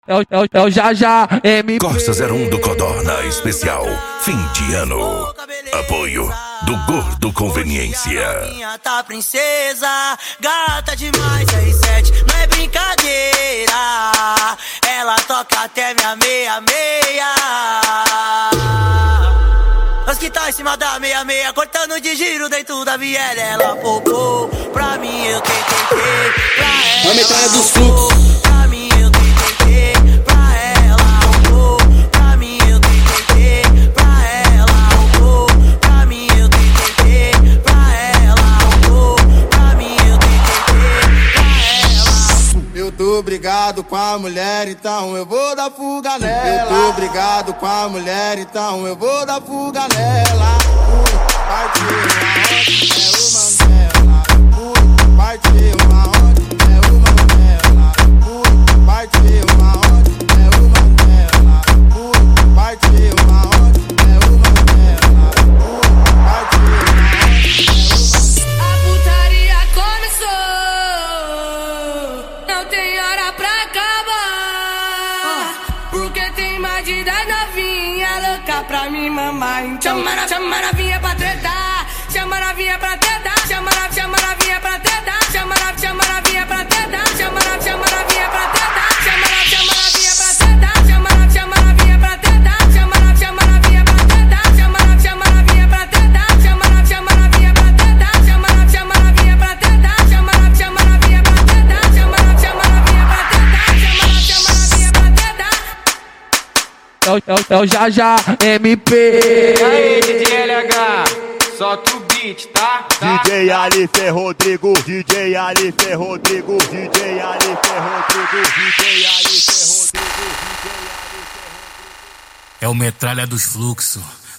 É o Já Já MP. Corsa 01 do Codorna Especial, fim de ano. Apoio do Gordo Conveniência. Minha tá princesa, gata demais, R7, não é brincadeira. Ela toca até minha meia. Os que tá em cima da meia, cortando de giro dentro da viela. Ela popou, pra mim eu tentei, pra ela. A metralha dos fluxos. Pra mim eu tentei, pra ela. Popou, pra mim eu tentei, pra ela. Popou, pra mim eu tentei, pra ela. Popou, pra mim eu tentei, pra ela. Eu tô brigado com a mulher, então eu vou dar fuga nela. Eu tô brigado com a mulher, então eu vou dar fuga nela. Partiu uma onde é o Mandela. Partiu uma onde é o Mandela. Partiu uma onde é o Mandela. Partiu uma onde é o Mandela. A putaria começou, não tem hora pra acabar. Porque tem mais de 10 novinha louca pra me mamar. Então chama a novinha pra tretar, chama a novinha pra tretar, chama a novinha pra tretar, chama a novinha pra tretar, chama a novinha pra tretar, chama a novinha pra tretar, chama a novinha pra tretar, chama a novinha pra tretar, chama a novinha pra tretar, chama a novinha pra tretar, chama a novinha pra tretar, chama a novinha pra tretar, chama a novinha pra tretar. É o Já Já MP. E aí, DJ LH, solta o beat, tá? DJ Alife Rodrigo, DJ Alife Rodrigo, DJ Alife Rodrigo, DJ Alife Rodrigo, DJ Alife Rodrigo. É o metralha dos fluxos.